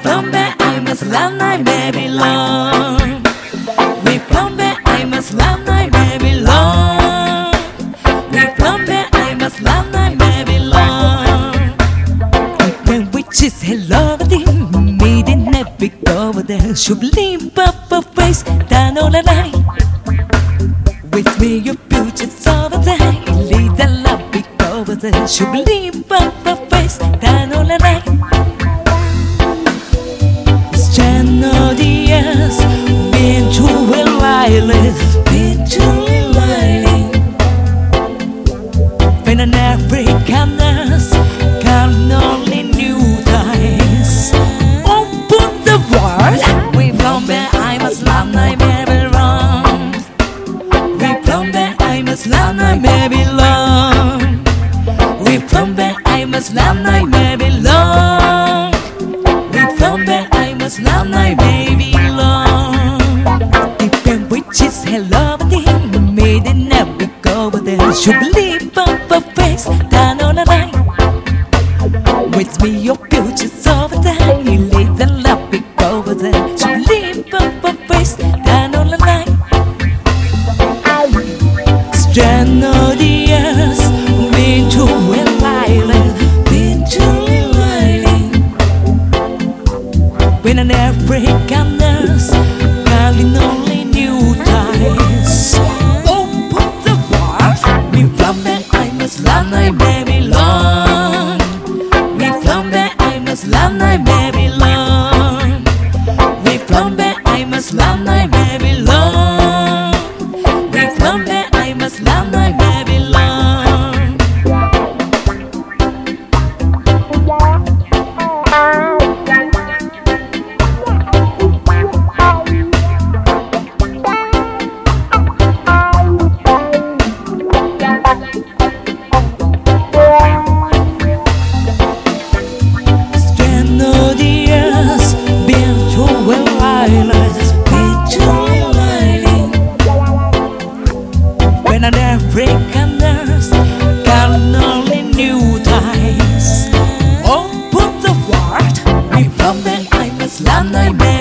from where I must love my baby long. We from where I must love my baby long. We from where I must love my baby long. When we just hello me did never go over there. Should leave up a face down on the line. With me your future's over there. Lead the love big over there. Should leave up a face down on the line. Yes, been to a island, been to an island. When an African nurse can only new ties. Open the world. We from where I must love my baby long. We from where I must love my baby long. We from where I must love my baby long. We from where I must love my baby long. Even which is hello made it never go over there. Should leave up a face down on the line. With me your future's over there. You leave the love big over there. Should leave up a face down on the line. Strand of the years, been to an island, been to an island. When an African nurse calling only new ties. Open the world. We from where I must love my baby long. We from where I must love my baby long. We from where I must love my baby long. We from where I must love my baby long. When an African nurse can only new ties. Open the world. We from where I must love my baby.